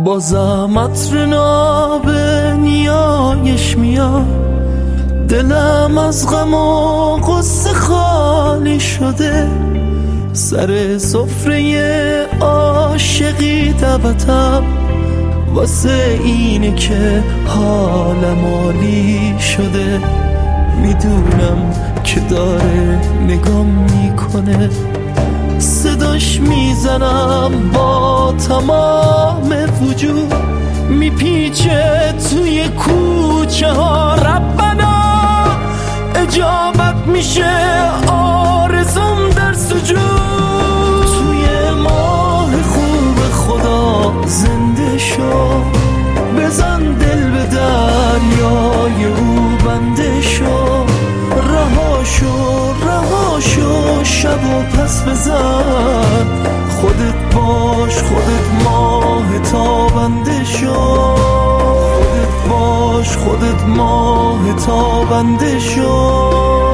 بازم عطر ناب نیایش میاد، دلم از غم و غصه خالی شده، سر سفره عاشقی دعوتم واسه اینه که حالم عالی شده. میدونم که داره نگام میکنه، صداش میزنم با تمام وجود، میپیچه توی کوچه ها. ربنا اجابت میشه آرزوم در سجود. توی ماه خوب خدا زنده شو، بزن دل به دریای او بنده شو. رها شو شب و پس بزن، خودت باش خودت ماه تابنده شو. خودت باش خودت ماه تابنده شو.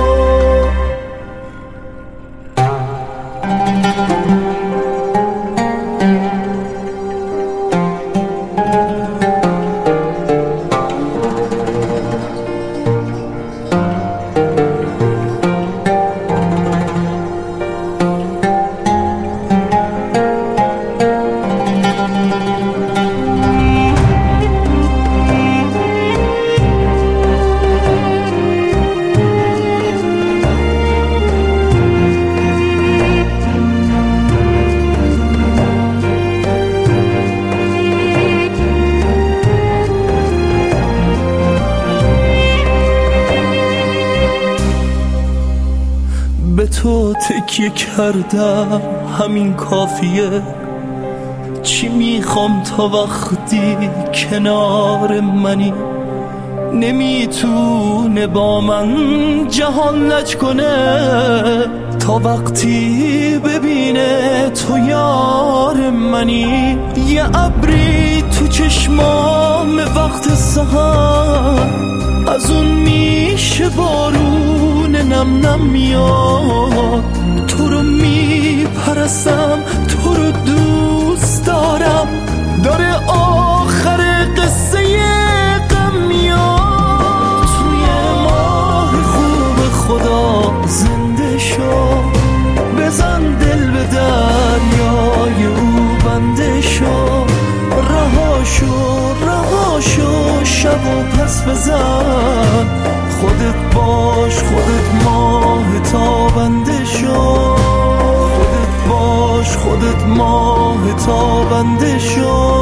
به تو تکیه کردم همین کافیه، چی میخوام تا وقتی کنار منی. نمیتونه با من جهان لج کنه تا وقتی ببینه تو یار منی. یه ابری تو چشمام وقت سحر، از اون میشه بارون نم نم میاد. تو رو میپرستم، تو رو دوست دارم، داره آخر قصه غم میاد. توی ماه خوب خدا زنده شو، بزن دل به دریای او بنده شو. رها شو شب و پس بزن، خودت باش خودت ماه تابنده شو. خودت باش خودت ماه تابنده شو.